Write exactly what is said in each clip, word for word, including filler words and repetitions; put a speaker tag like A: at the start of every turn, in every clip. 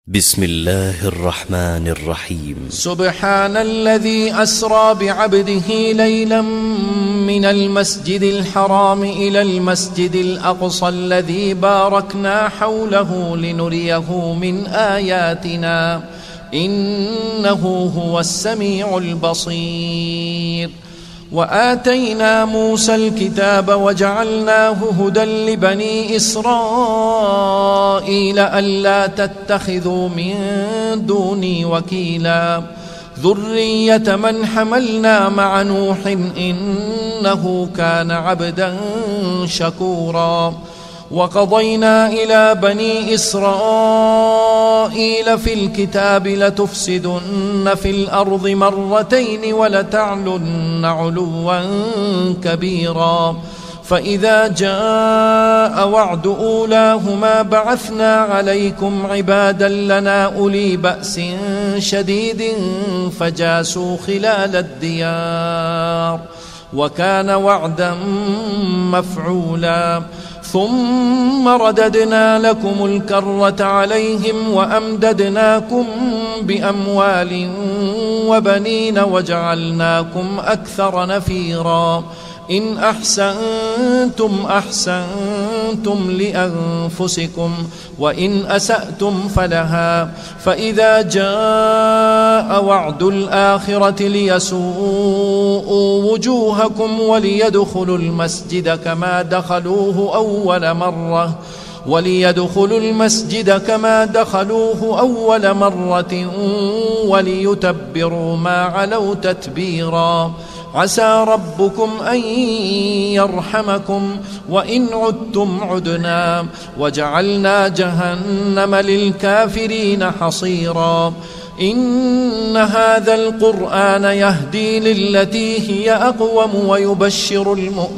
A: بسم الله الرحمن الرحيم.
B: سبحان الذي أسرى بعبده ليلا من المسجد الحرام إلى المسجد الأقصى الذي باركنا حوله لنريه من آياتنا إنه هو السميع البصير. وآتينا موسى الكتاب وجعلناه هدى لبني إسرائيل ألا تتخذوا من دوني وكيلا ذرية من حملنا مع نوح إنه كان عبدا شكورا. وقضينا إلى بني إسرائيل في الكتاب لتفسدن في الأرض مرتين ولتعلن علوا كبيرا. فإذا جاء وعد أولاهما بعثنا عليكم عبادا لنا أولي بأس شديد فجاسوا خلال الديار وكان وعدا مفعولا. ثم رددنا لكم الكرة عليهم وأمددناكم بأموال وبنين وجعلناكم أكثر نفيرا. إن أحسنتم أحسنتم لأنفسكم وإن أسأتم فلها. فإذا جاء وعد الآخرة ليسوءوا وجوهكم وليدخلوا المسجد كما دخلوه أول مرة وليدخلوا المسجد كما دخلوه أول مرة وليتبروا ما علوا تتبيرا. عسى ربكم أن يرحمكم وإن عدتم عدنا وجعلنا جهنم للكافرين حصيرا. إن هذا القرآن يهدي للتي هي أقوم ويبشر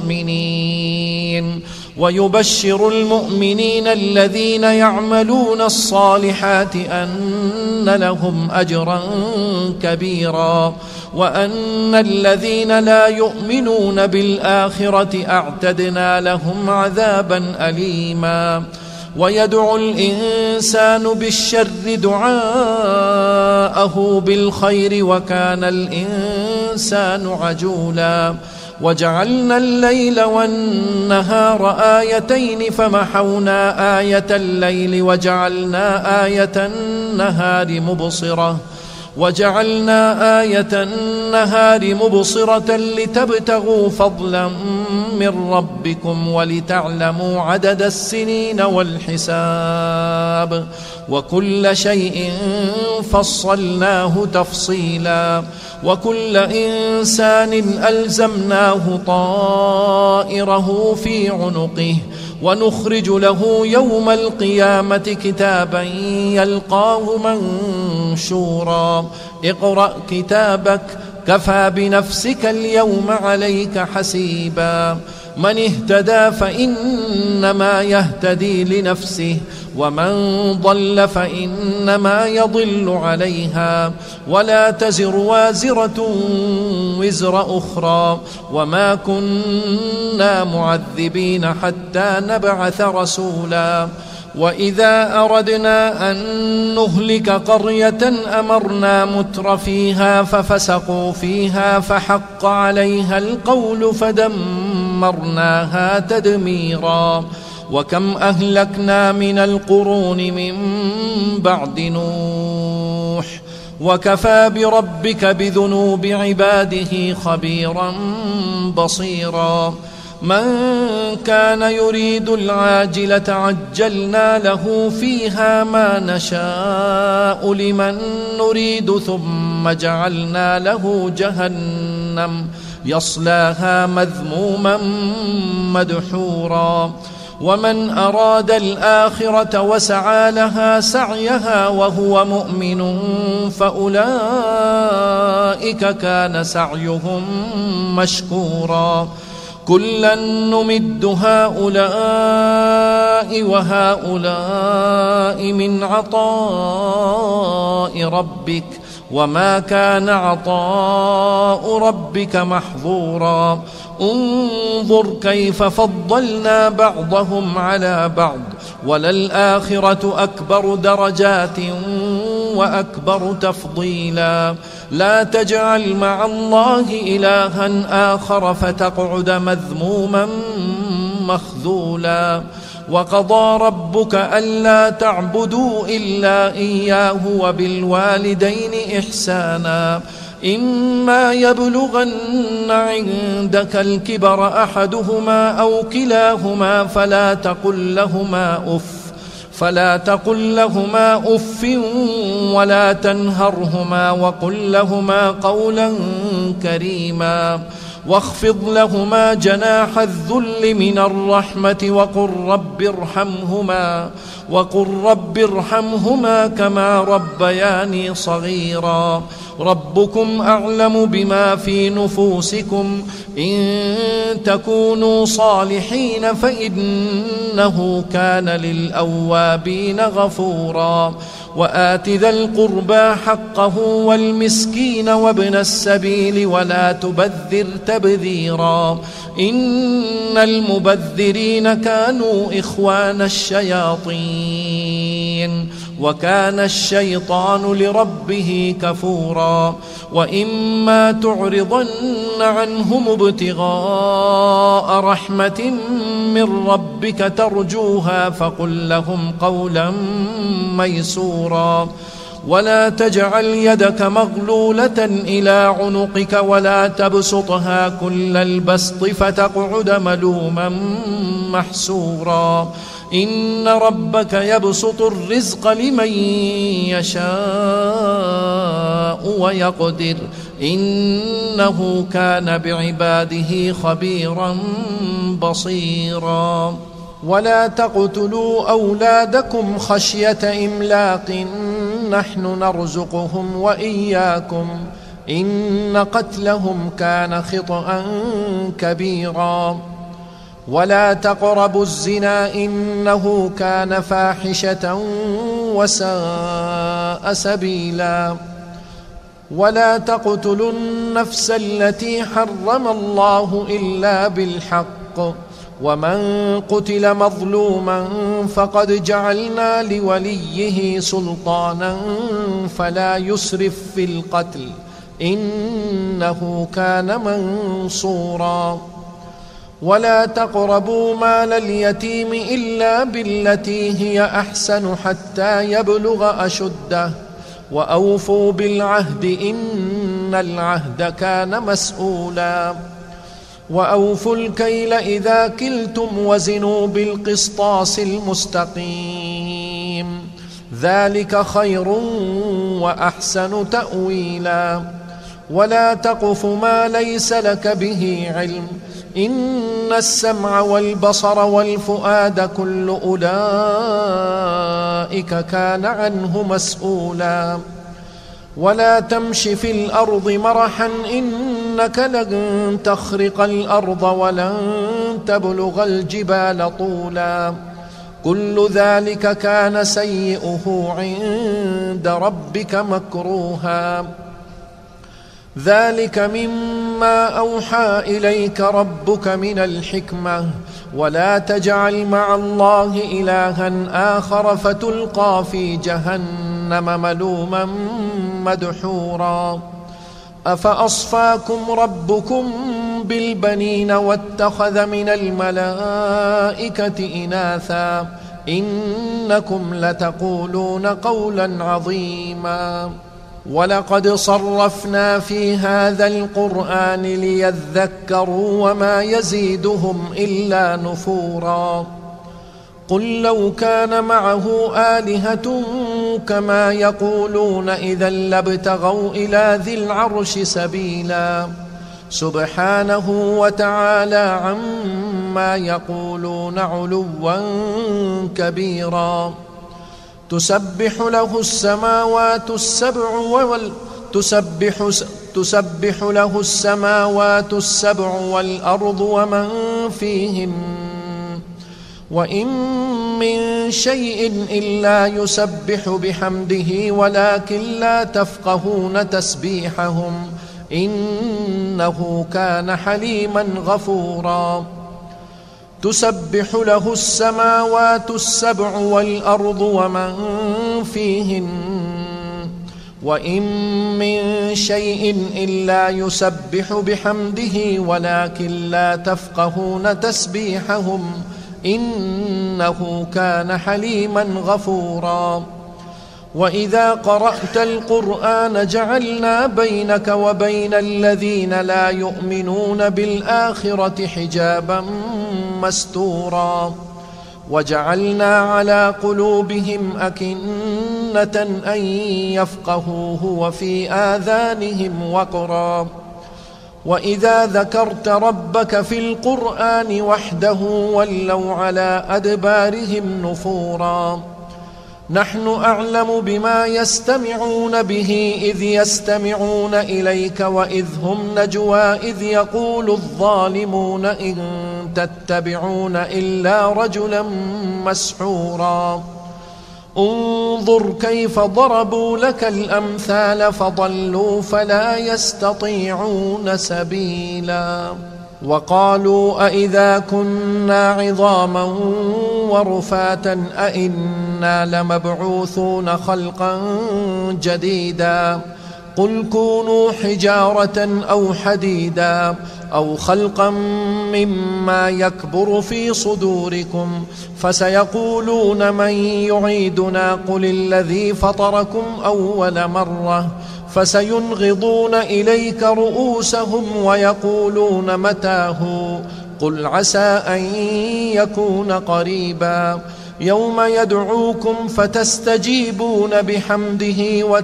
B: المؤمنين ويبشر المؤمنين الذين يعملون الصالحات أن لهم أجرا كبيرا وأن الذين لا يؤمنون بالآخرة أعتدنا لهم عذابا أليما. ويدعو الإنسان بالشر دعاءه بالخير وكان الإنسان عجولا. وجعلنا الليل والنهار آيتين فمحونا آية الليل وجعلنا آية النهار مبصرة وجعلنا آية النهار مبصرة لتبتغوا فضلا من ربكم ولتعلموا عدد السنين والحساب وكل شيء فصلناه تفصيلا. وكل إنسان ألزمناه طائره في عنقه ونخرج له يوم القيامة كتابا يلقاه منشورا. اقرأ كتابك كفى بنفسك اليوم عليك حسيبا. من اهتدى فإنما يهتدي لنفسه ومن ضل فإنما يضل عليها ولا تزر وازرة وزر أخرى وما كنا معذبين حتى نبعث رسولا. وإذا أردنا أن نهلك قرية أمرنا متر فيها ففسقوا فيها فحق عليها القول فدمرناها تدميرا. وكم أهلكنا من القرون من بعد نوح وكفى بربك بذنوب عباده خبيرا بصيرا. من كان يريد العاجلة عجلنا له فيها ما نشاء لمن نريد ثم جعلنا له جهنم يصلاها مذموما مدحورا. ومن أراد الآخرة وسعى لها سعيها وهو مؤمن فأولئك كان سعيهم مشكورا. كلا نمد هؤلاء وهؤلاء من عطاء ربك وما كان عطاء ربك محظورا انظر كيف فضلنا بعضهم على بعض وللآخرة أكبر درجات وأكبر تفضيلا لا تجعل مع الله إلها آخر فتقعد مذموما مخذولا وقضى ربك ألا تعبدوا إلا إياه وبالوالدين إحسانا إما يبلغن عندك الكبر أحدهما أو كلاهما فلا تقل لهما أف فلا تقل لهما أف ولا تنهرهما وقل لهما قولا كريما واخفض لهما جناح الذل من الرحمة وقل رب ارحمهما وقل رب ارحمهما كما ربياني صغيرا ربكم أعلم بما في نفوسكم إن تكونوا صالحين فإنه كان للأوابين غفورا وآت ذا القربى حقه والمسكين وابن السبيل ولا تبذر تبذيرا إن المبذرين كانوا إخوان الشياطين وكان الشيطان لربه كفورا وإما تعرضن عنهم ابتغاء رحمة من ربك ترجوها فقل لهم قولا ميسورا ولا تجعل يدك مغلولة إلى عنقك ولا تبسطها كل البسط فتقعد ملوما محسورا إن ربك يبسط الرزق لمن يشاء ويقدر إنه كان بعباده خبيرا بصيرا ولا تقتلوا أولادكم خشية إملاق نحن نرزقهم وإياكم إن قتلهم كان خطأ كبيرا ولا تقربوا الزنا إنه كان فاحشة وساء سبيلا ولا تقتلوا النفس التي حرم الله إلا بالحق ومن قتل مظلوما فقد جعلنا لوليه سلطانا فلا يسرف في القتل إنه كان منصورا ولا تقربوا مال اليتيم إلا بالتي هي أحسن حتى يبلغ أشده وأوفوا بالعهد إن العهد كان مسؤولا وأوفوا الكيل إذا كلتم وزنوا بالقسطاس المستقيم ذلك خير وأحسن تأويلا ولا تقف ما ليس لك به علم إن السمع والبصر والفؤاد كل أولئك كان عنه مسؤولا ولا تمش في الأرض مرحا إنك لن تخرق الأرض ولن تبلغ الجبال طولا كل ذلك كان سيئه عند ربك مكروها ذلك مما أوحى إليك ربك من الحكمة ولا تجعل مع الله إلها آخر فتلقى في جهنم ملوما مدحورا أفأصفاكم ربكم بالبنين واتخذ من الملائكة إناثا إنكم لتقولون قولا عظيما ولقد صرفنا في هذا القرآن ليذكروا وما يزيدهم إلا نفورا قل لو كان معه آلهة كما يقولون إذا لابتغوا إلى ذي العرش سبيلا سبحانه وتعالى عما يقولون علوا كبيرا تسبح له السماوات السبع وال تسبح تسبح له السماوات السبع والأرض ومن فيهن وإن من شيء إلا يسبح بحمده ولكن لا تفقهون تسبيحهم إنه كان حليما غفورا تسبح له السماوات السبع والأرض ومن فيهن وإن من شيء إلا يسبح بحمده ولكن لا تفقهون تسبيحهم إنه كان حليما غفورا وإذا قرأت القرآن جعلنا بينك وبين الذين لا يؤمنون بالآخرة حجابا مستورا وجعلنا على قلوبهم أكنة أن يفقهوه وفي آذانهم وقرا وإذا ذكرت ربك في القرآن وحده ولوا على أدبارهم نفورا نحن أعلم بما يستمعون به إذ يستمعون إليك وإذ هم نجوى إذ يقول الظالمون إن تتبعون إلا رجلا مسحورا انظر كيف ضربوا لك الأمثال فضلوا فلا يستطيعون سبيلا وقالوا أئذا كنا عظاما ورفاتا أئنا لمبعوثون خلقا جديدا قل كونوا حجارة أو حديدا أو خلقا مما يكبر في صدوركم فسيقولون من يعيدنا قل الذي فطركم أول مرة فسينغضون إليك رؤوسهم ويقولون متى هو قل عسى أن يكون قريبا يوم يدعوكم فتستجيبون بحمده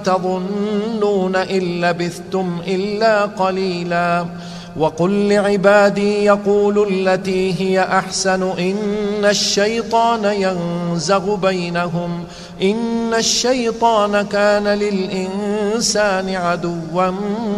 B: وتظنون إن لبثتم إلا قليلا وقل لعبادي يقولوا التي هي أحسن إن الشيطان ينزغ بينهم إن الشيطان كان للإنسان عدوا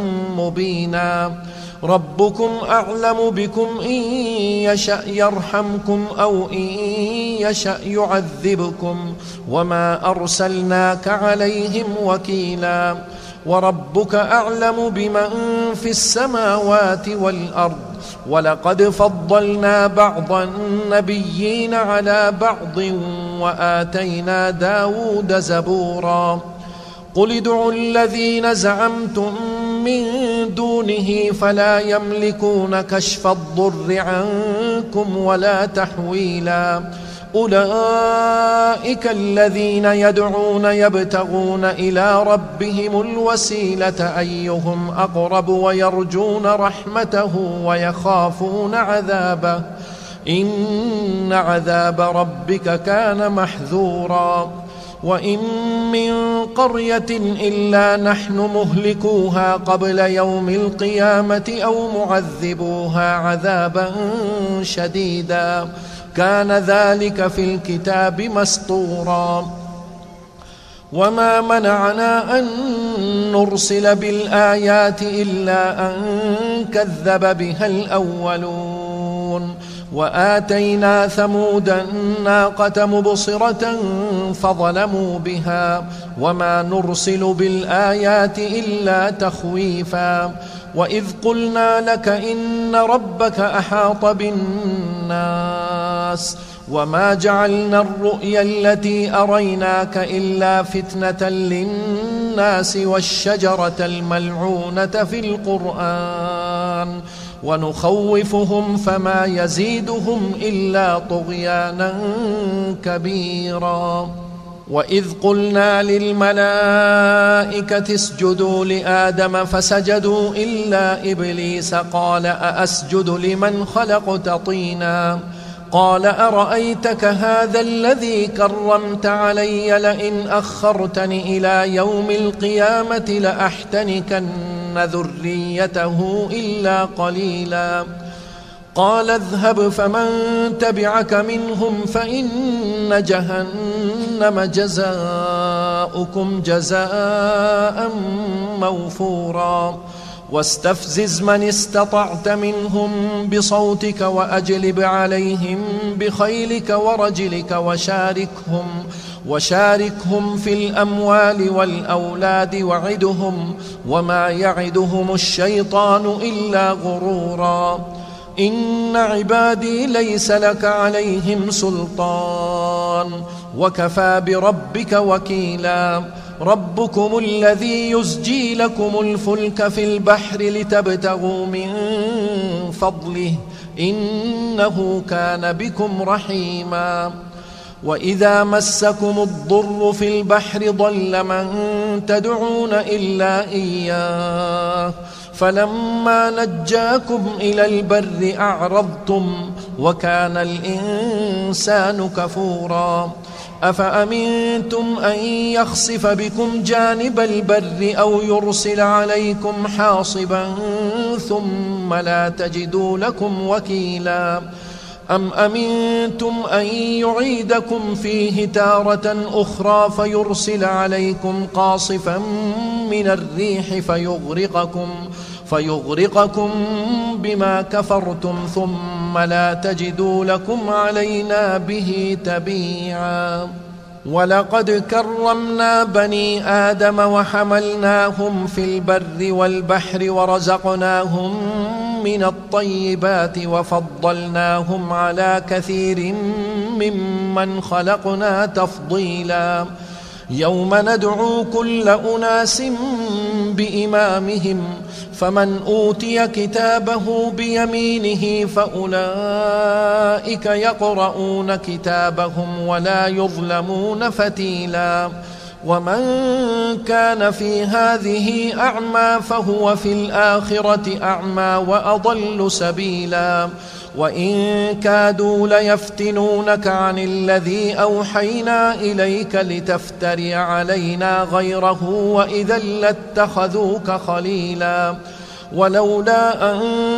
B: مبينا ربكم أعلم بكم إن يشأ يرحمكم أو إن يشأ يعذبكم وما أرسلناك عليهم وكيلا وربك أعلم بمن في السماوات والأرض ولقد فضلنا بعض النبيين على بعض وآتينا داود زبورا قل ادعوا الذين زعمتم من دونه فلا يملكون كشف الضر عنكم ولا تحويلا أولئك الذين يدعون يبتغون إلى ربهم الوسيلة أيهم أقرب ويرجون رحمته ويخافون عذابه إن عذاب ربك كان محذورا وإن من قرية إلا نحن مهلكوها قبل يوم القيامة أو معذبوها عذابا شديدا كان ذلك في الكتاب مسطورا وما منعنا أن نرسل بالآيات إلا أن كذب بها الأولون وآتينا ثمود الناقة مبصرة فظلموا بها وما نرسل بالآيات إلا تخويفا وإذ قلنا لك إن ربك أحاط بالناس وما جعلنا الرؤيا التي أريناك إلا فتنة للناس والشجرة الملعونة في القرآن ونخوفهم فما يزيدهم إلا طغيانا كبيرا وإذ قلنا للملائكة اسجدوا لآدم فسجدوا إلا إبليس قال أأسجد لمن خلقت طينا قال أرأيتك هذا الذي كرمت علي لئن أخرتني إلى يوم القيامة لأحتنكن ذريته إلا قليلا قال اذهب فمن تبعك منهم فإن جهنم جزاؤكم جزاء موفورا واستفزز من استطعت منهم بصوتك وأجلب عليهم بخيلك ورجلك وشاركهم وشاركهم في الأموال والأولاد وعدهم وما يعدهم الشيطان إلا غرورا إن عبادي ليس لك عليهم سلطان وكفى بربك وكيلا ربكم الذي يزجي لكم الفلك في البحر لتبتغوا من فضله إنه كان بكم رحيما وإذا مسكم الضر في البحر ضل من تدعون إلا إياه فلما نجاكم إلى البر أعرضتم وكان الإنسان كفورا أفأمنتم أن يخسف بكم جانب البر أو يرسل عليكم حاصبا ثم لا تجدوا لكم وكيلا أم أمنتم أن يعيدكم فيه تارة أخرى فيرسل عليكم قاصفا من الريح فيغرقكم فيغرقكم بما كفرتم ثم لا تجدوا لكم علينا به تبيعا ولقد كرمنا بني آدم وحملناهم في البر والبحر ورزقناهم من الطيبات وفضلناهم على كثير ممن خلقنا تفضيلا يوم ندعو كل أناس بإمامهم فمن أوتي كتابه بيمينه فأولئك يقرؤون كتابهم ولا يظلمون فتيلا ومن كان في هذه أعمى فهو في الآخرة أعمى وأضل سبيلا وإن كادوا ليفتنونك عن الذي أوحينا إليك لتفتري علينا غيره وإذا لاتخذوك خليلا ولولا أن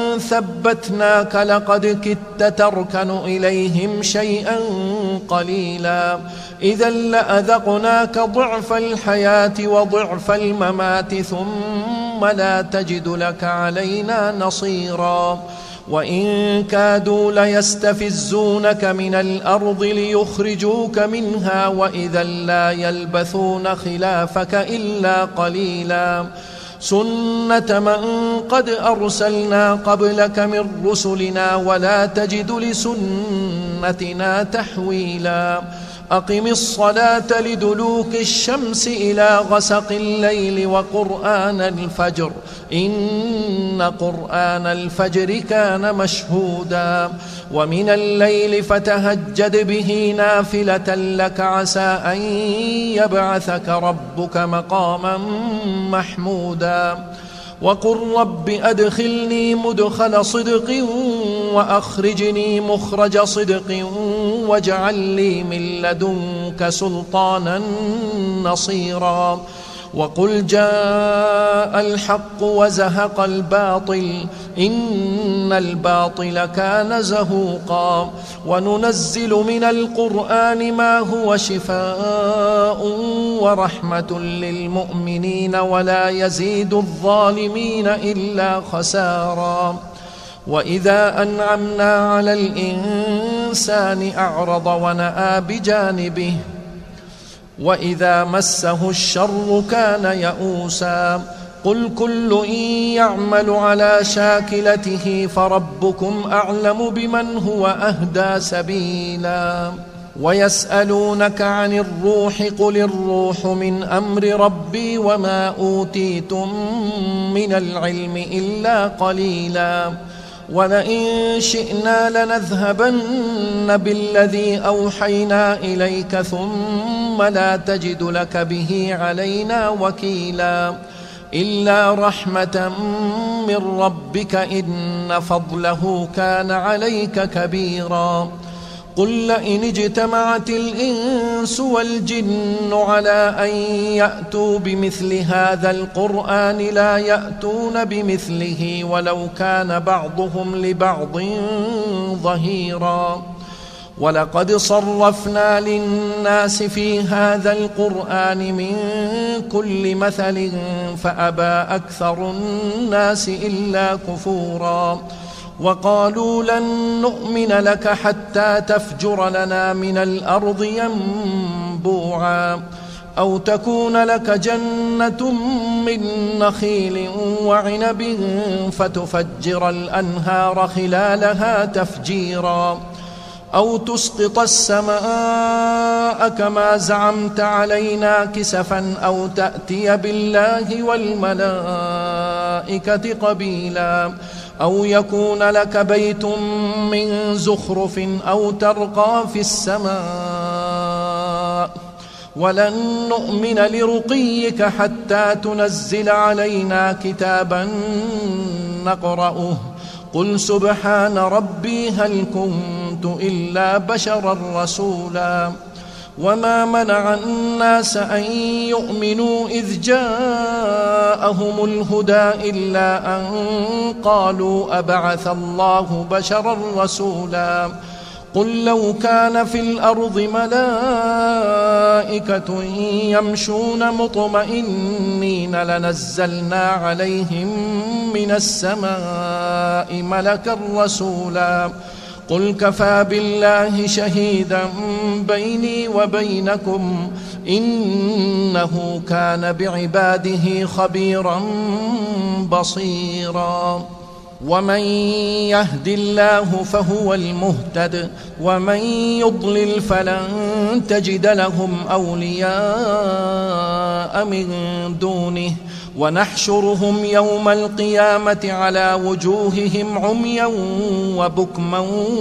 B: ثبتناك لقد كدت تركن إليهم شيئا قليلا إذا لأذقناك ضعف الحياة وضعف الممات ثم لا تجد لك علينا نصيرا وإن كادوا ليستفزونك من الأرض ليخرجوك منها وإذا لا يلبثون خلافك إلا قليلا سنة من قد أرسلنا قبلك من رسلنا ولا تجد لسنتنا تحويلا أقم الصلاة لدلوك الشمس إلى غسق الليل وقرآن الفجر إن قرآن الفجر كان مشهودا ومن الليل فتهجد به نافلة لك عسى أن يبعثك ربك مقاما محمودا وقل رب أدخلني مدخل صدق وأخرجني مخرج صدق واجعل لي من لدنك سلطانا نصيرا وقل جاء الحق وزهق الباطل إن الباطل كان زهوقا وننزل من القرآن ما هو شفاء ورحمة للمؤمنين ولا يزيد الظالمين إلا خسارا وإذا أنعمنا على الإنسان أعرض ونأى بجانبه وإذا مسه الشر كان يئوسا قل كل يعمل على شاكلته فربكم أعلم بمن هو أهدى سبيلا ويسألونك عن الروح قل الروح من أمر ربي وما أوتيتم من العلم إلا قليلا ولئن شئنا لنذهبن بالذي أوحينا إليك ثم لا تجد لك به علينا وكيلا إلا رحمة من ربك إن فضله كان عليك كبيرا قل لئن اجتمعت الإنس والجن على أن يأتوا بمثل هذا القرآن لا يأتون بمثله ولو كان بعضهم لبعض ظهيرا ولقد صرفنا للناس في هذا القرآن من كل مثل فأبى أكثر الناس إلا كفورا. وقالوا لن نؤمن لك حتى تفجر لنا من الأرض ينبوعا أو تكون لك جنة من نخيل وعنب فتفجر الأنهار خلالها تفجيرا أو تسقط السماء كما زعمت علينا كسفا أو تأتي بالله والملائكة قبيلا أو يكون لك بيت من زخرف أو ترقى في السماء ولن نؤمن لرقيك حتى تنزل علينا كتابا نقرأه قل سبحان ربي هل كنت إلا بشرا رسولا. وما منع الناس أن يؤمنوا إذ جاءهم الهدى إلا أن قالوا أبعث الله بشرا رسولا. قل لو كان في الأرض ملائكة يمشون مطمئنين لنزلنا عليهم من السماء ملكا رسولا. قل كفى بالله شهيدا بيني وبينكم إنه كان بعباده خبيرا بصيرا. ومن يهد الله فهو المهتد ومن يضلل فلن تجد لهم أولياء من دونه ونحشرهم يوم القيامة على وجوههم عميا وبكما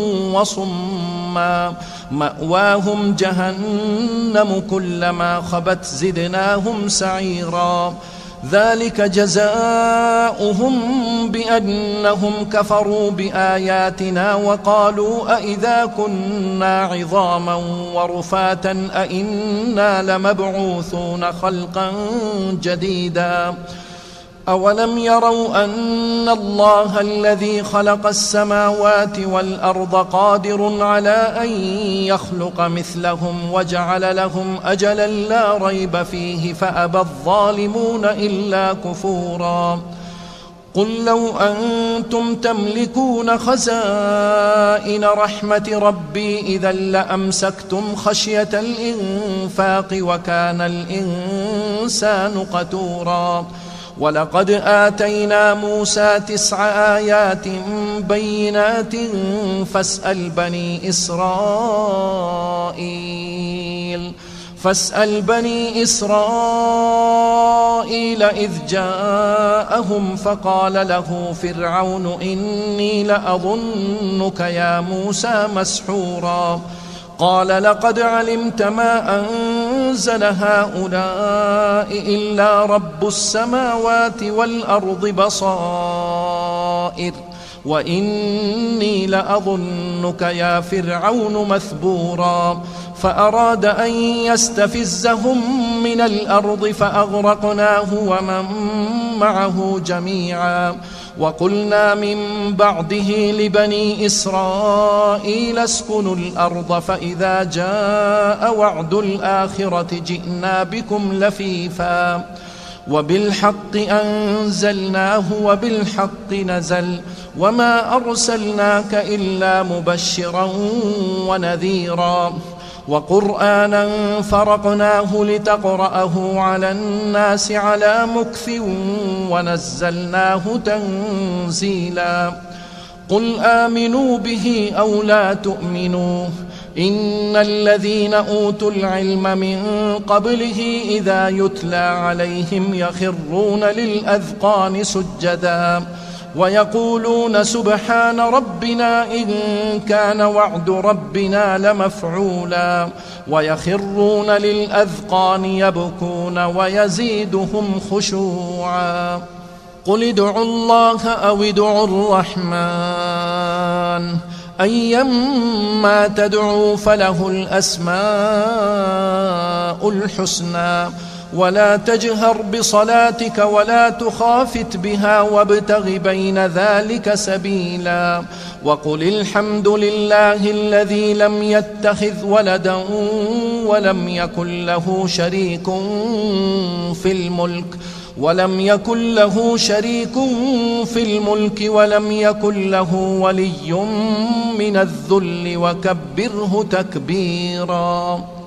B: وصما مأواهم جهنم كلما خبت زدناهم سعيرا. ذلك جزاؤهم بأنهم كفروا بآياتنا وقالوا أئذا كنا عظاما ورفاتا أئنا لمبعوثون خلقا جديدا. أولم يروا أن الله الذي خلق السماوات والأرض قادر على أن يخلق مثلهم وجعل لهم أجلا لا ريب فيه فأبى الظالمون إلا كفورا. قل لو أنتم تملكون خزائن رحمة ربي إذا لأمسكتم خشية الإنفاق وكان الإنسان قتورا. ولقد آتينا موسى تسع آيات بينات فاسأل بني إسرائيل فاسأل بني إسرائيل إذ جاءهم فقال له فرعون إني لأظنك يا موسى مسحورا. قال لقد علمت ما أنزل هؤلاء إلا رب السماوات والأرض بصائر وإني لأظنك يا فرعون مثبورا. فأراد أن يستفزهم من الأرض فأغرقناه ومن معه جميعا. وقلنا من بعده لبني إسرائيل اسكنوا الأرض فإذا جاء وعد الآخرة جئنا بكم لفيفا وبالحق أنزلناه وبالحق نزل وما أرسلناك إلا مبشرا ونذيرا. وقرآنا فرقناه لتقرأه على الناس على مكث ونزلناه تنزيلا. قل آمنوا به أو لا تؤمنوا إن الذين أوتوا العلم من قبله إذا يتلى عليهم يخرون للأذقان سجدا ويقولون سبحان ربنا إن كان وعد ربنا لمفعولا ويخرون للأذقان يبكون ويزيدهم خشوعا. قل ادعوا الله أو ادعوا الرحمن أيما تدعوا فله الأسماء الحسنى ولا تجهر بصلاتك ولا تخافت بها وابتغ بين ذلك سبيلا. وقل الحمد لله الذي لم يتخذ ولدا ولم يكن له شريك في الملك ولم يكن له شريك في الملك ولم يكن له ولي من الذل وكبره تكبيرا.